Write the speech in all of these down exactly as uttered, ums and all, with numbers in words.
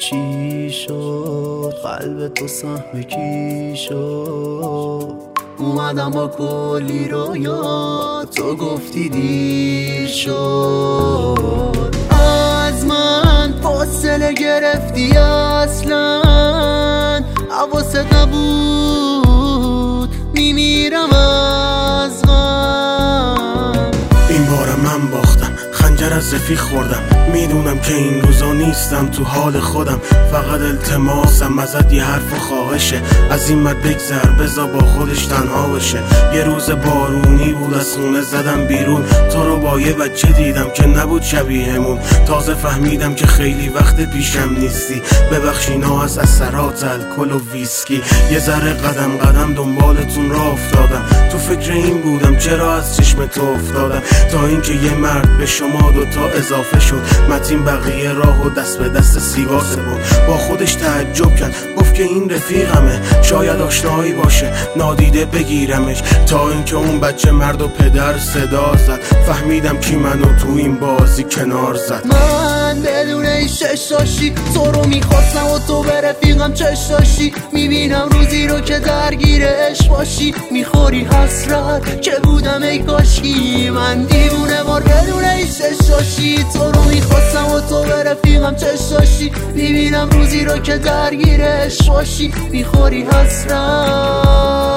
چی شد، قلب تو سهم کی شد. اومدم با کلی رویا، تو گفتی دیر شد. از من فاصله گرفتی اصلا، حواست نبود میمیرم از غم. این بارم من باختم، خنجر از رفیق خوردم. میدونم که این روزا نیستم تو حال خودم. فقط التماسم ازت یه حرف و خواهشه، از این مد بگذر بذار با خودش تنها بشه. یه روز بارونی بود از خونه زدم بیرون، تو رو با یه بچه دیدم که نبود شبیهمون. تازه فهمیدم که خیلی وقت پیشم نیستی. ببخش اینا از اثرات الکل و ویسکی. یه ذره قدم قدم دنبالتون را افتادم، تو فکر این بودم چرا از چشم تو افتادم. تا اینکه یه مرد به شما دوتا اضافه شد، متین بقیه راهو دست به دست سیگار سپرد. با خودش تعجب کرد، گفت که این رفیقمه، شاید آشنایی باشه نادیده بگیرمش. تا اینکه اون بچه مرد و پدر صدا زد، فهمیدم کی منو تو این بازی کنار زد. من بدون این ششاشی تو رو میخواستم و تو به رفیقم چشاشی. میبینم روزی رو که درگیر عشق باشی، میخوری حسرت که بودم ای کاشکی. من دیوونه وار بدون این ششاشی تو رو میخواستم و تو به رفیقم چشاشی. میبینم روزی رو که درگیر عشق باشی، میخوری حسرت.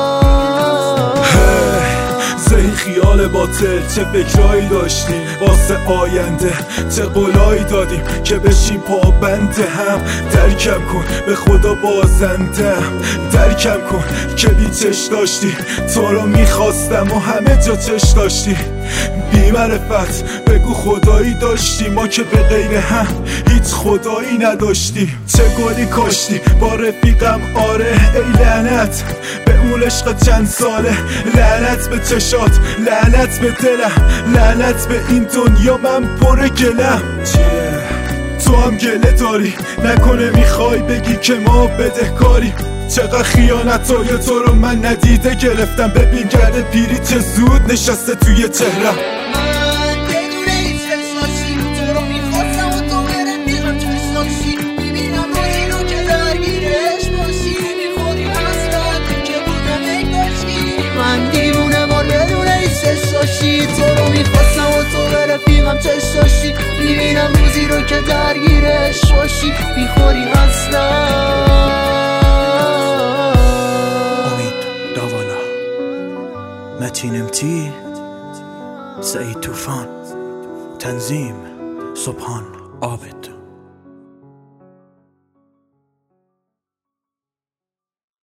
این خیال باطل چه فکرایی داشتیم واسه آینده، چه قولایی دادیم که بشیم پابند هم. درکم کن به خدا بازندم، درکم کن که بی چش داشتی. تو رو میخواستم و همه جا چش داشتی. بی معرفت بگو خدایی داشتی، ما که به غیر هم هیچ خدایی نداشتیم. چه گلی کاشتی با رفیقم، آره ای لعنت به اون عشق چند ساله. لعنت به چشات، لعنت به دلم، لعنت به این دنیا من پر گلم. چیه؟ تو هم گله داری؟ نکنه میخوای بگی که ما بدهکاری؟ چقدر خیانت های تو رو من ندیده گرفتم. ببین گرد پیری چه زود نشسته توی چهرم. تو رو میخواستم و تو به رفیقم چشاشی. میبینم روزی رو که درگیرش باشی، میخوری حسرت. امید داوالا، متین امتی، سعید طوفان، تنظیم سبحان عابد.